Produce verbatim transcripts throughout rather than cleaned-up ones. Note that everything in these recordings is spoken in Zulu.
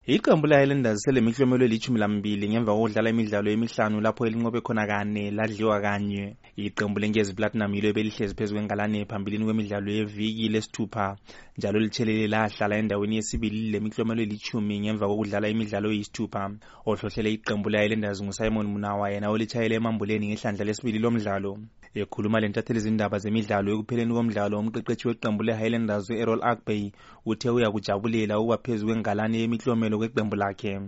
Iqembu le-Highlanders selemiklomelo elithumi lambili ngemva kokudlala imidlalo emihlanu lapho elinqobe khona kane ladliwa kanye. Iqembu leNkezi Platinum yilo ebelihlezi phezu kwengalane phambilini kwemidlalo yeviki lesithupha, njalo lithelele lahlala endaweni yesibili lemiklomelo elithumi ngemva kokudlala imidlalo eyisithupha. Ohlohlele iqembu le-Highlanders nguSimon Munawa, yena olitshayele emambuleni ngehlandla lesibili lomdlalo. Ekhuluma lentatheli izindaba zemidlalo ekupheleni komdlalo, umqeqeshi weqembu le-Highlanders u-Errol Agbe uthe uyakujabulela ukuba phezu kwengalane yemiklomelo kweqembu lakhe.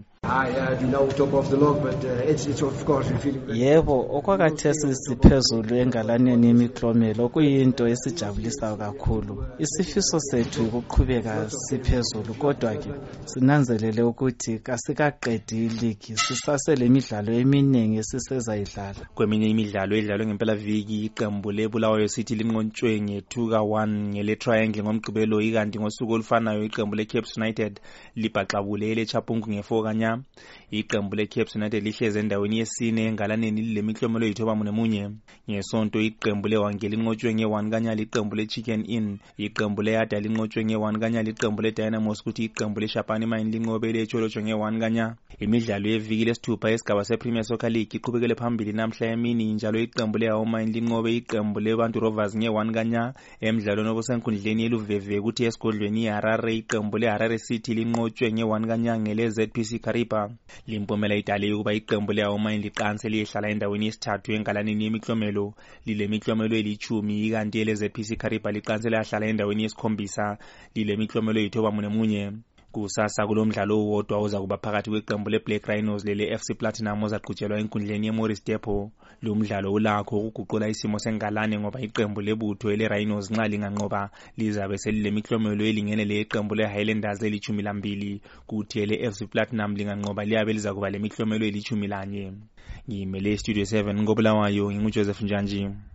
Yebo, okwakhathesi siphezulu engalaneni yemiklomelo kuyinto esijabulisayo kakhulu. Isifiso sethu ukuqhubeka siphezulu, kodwa ke sinanzelele ukuthi kasikaqedi iligi, sisasele imidlalo eminingi esisezayidlala. Kweminye imidlalo edlalwe ngempela viki, iqembu leBulawayo City linqotshwe nge-two ka one ngele triangle ngomgqibelo, ikanti ngosuku olufanayo iqembu le-Cape United libhaxabule ele-Chapungu nge-four kanya. Iqembu le-Cape United lihlezi endaweni yesine engalaneni lilemiklomelo eyithoba munemunye. Ngesonto iqembu le-Wangeli linqotshwe nge-one kanya liqembu le-Chicken Inn, iqembu le-Yada linqotshwe nge-one kanya liqembu le-Dynamos, kuthi iqembu le-Shapani Mine linqobe le-Tsholotsho nge-one kanya. Imidlalo yeviki lesithupha yesigaba se-Premier Soccer League iqhubekele phambili namhla emini, njalo iqembu le-How Mine linqobe iqembu le-Bantu Rovers nge-one kanya emidlalweni obusenkundleni yeluveve, kuthi esigodlweni iHarare iqembu le-Harare City linqotshwe nge-one kanya ngele-Z P C Kariba. Limpumela idale ukuba iqembu le-How Mine liqanse liyehlala endaweni yesithathu engalaneni yemiklomelo lile miklomelo elithumi, ikanti ele-Z P C Kariba liqanse lahlala endaweni yesikhombisa lile miklomelo eyithoba munemunye. Kusasa kulomdlalo owodwa ozakuba phakathi kweqembu le-Black Rhinos lele-F C Platinum ozaqhutshelwa enkundleni ye-Morris Depot. Lo mdlalo ulakho ukuguqula isimo sengalane ngoba iqembu lebutho ele-Rhinos nxa linganqoba lizabe selilemiklomelo elingene leqembu le-Highlanders elithumi lambili, kuthi ele-F C Platinum linganqoba liyabe lizakuba lemiklomelo elithumi lanye. Ngimele Studio seven ngoBulawayo, nginguJoseph Njanji.